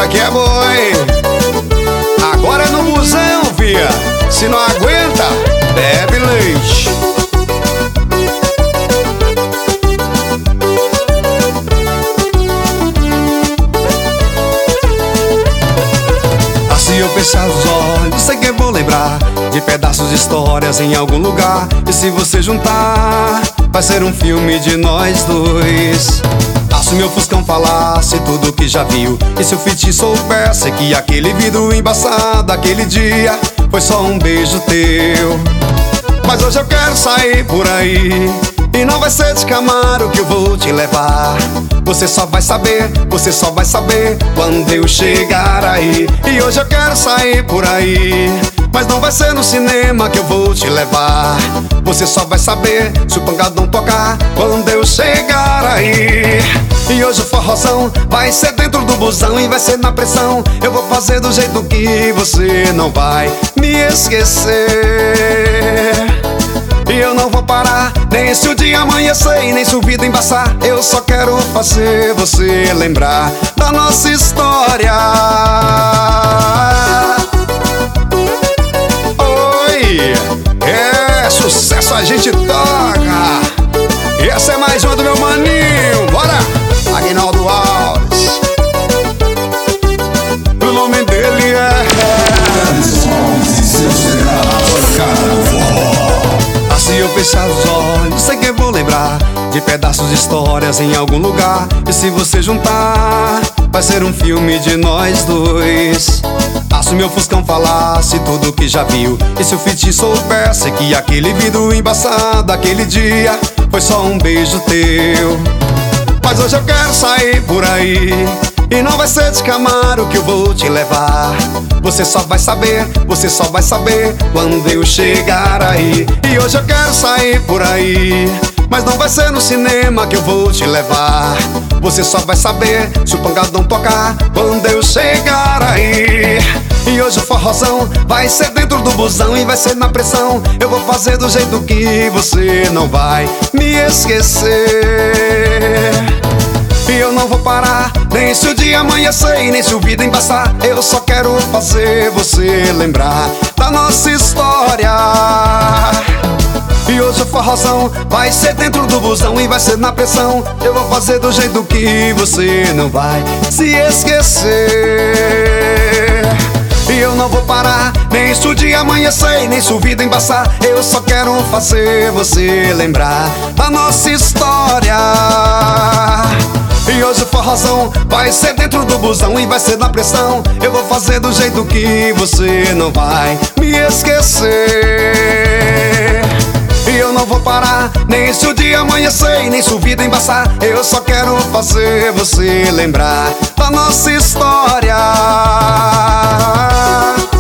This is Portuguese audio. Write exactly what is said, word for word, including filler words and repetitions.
aqui é boi. Agora é no busão, fia. Se não aguenta, bebe leite. Se eu fechar os olhos, sei que vou lembrar de pedaços de histórias em algum lugar. E se você juntar, vai ser um filme de nós dois. Ah, se meu fuscão falasse tudo que já viu, e se o fit soubesse que aquele vidro embaçado aquele dia foi só um beijo teu. Mas hoje eu quero sair por aí, e não vai ser de Camaro que eu vou te levar. Você só vai saber, você só vai saber quando eu chegar aí. E hoje eu quero sair por aí, mas não vai ser no cinema que eu vou te levar. Você só vai saber se o pancadão tocar quando eu chegar aí. E hoje o forrozão vai ser dentro do busão e vai ser na pressão. Eu vou fazer do jeito que você não vai me esquecer. E eu não vou parar, nem se o dia amanhecer, nem se o vida embaçar. Eu só quero fazer você lembrar da nossa história. Oi, é sucesso, a gente toca. E essa é mais uma do meu maninho, bora! Aguinaldo Alves. O nome dele é Se eu fechar os olhos, sei que vou lembrar de pedaços de histórias em algum lugar. E se você juntar, vai ser um filme de nós dois. Ah, se meu fuscão falasse tudo que já viu, e se o fit soubesse que aquele vidro embaçado aquele dia foi só um beijo teu. Mas hoje eu quero sair por aí, e não vai ser de Camaro que eu vou te levar. Você só vai saber, você só vai saber quando eu chegar aí. E hoje eu quero sair por aí, mas não vai ser no cinema que eu vou te levar. Você só vai saber se o pancadão tocar quando eu chegar aí. E hoje o forrozão vai ser dentro do busão e vai ser na pressão. Eu vou fazer do jeito que você não vai me esquecer. E eu não vou parar, nem se o dia amanhecer e nem se o vida embaçar. Eu só quero fazer você lembrar da nossa história. E hoje o forrozão vai ser dentro do busão e vai ser na pressão. Eu vou fazer do jeito que você não vai se esquecer. E eu não vou parar, nem se o dia amanhecer, nem se o vida embaçar. Eu só quero fazer você lembrar da nossa história. E hoje o forrozão vai ser dentro do busão e vai ser na pressão. Eu vou fazer do jeito que você não vai me esquecer. E eu não vou parar, nem se o dia amanhecer, nem se o vida embaçar. Eu só quero fazer você lembrar da nossa história.